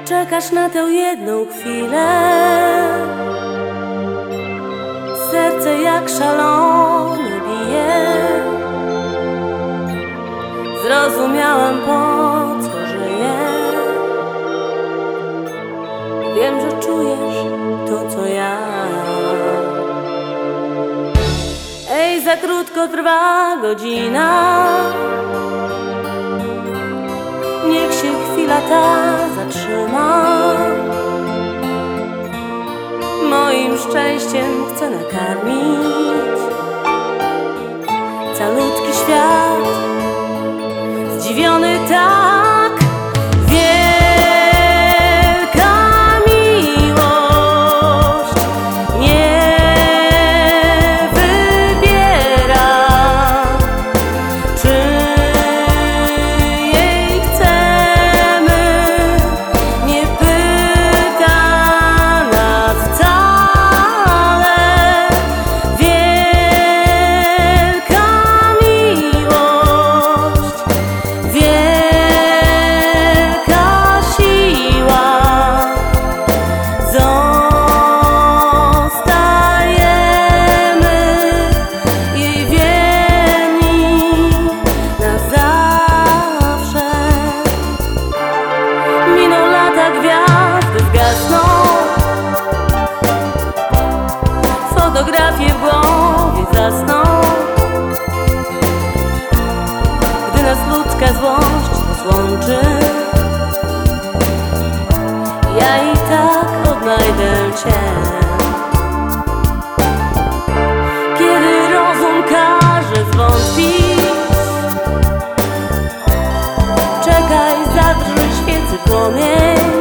Czekasz na tę jedną chwilę, serce jak szalone bije. Zrozumiałam, po co żyję. Wiem, że czujesz to, co ja. Ej, za krótko trwa godzina, niech się chwila ta zatrzyma. Moim szczęściem chcę nakarmić calutki świat, zdziwiony tak. Wielka miłość nie wybiera, czy jej chcemy, nie pyta nas wcale. Wielka miłość, wielka siła, zostajemy jej wierni na zawsze. Miną lata, gwiazdy zgasną, fotografie w głowie zasną. Gdy nas ludzka złość rozłączy, ja i tak odnajdę Cię. Kiedy rozum każe zwątpić, czekaj, zadrży świecy płomień.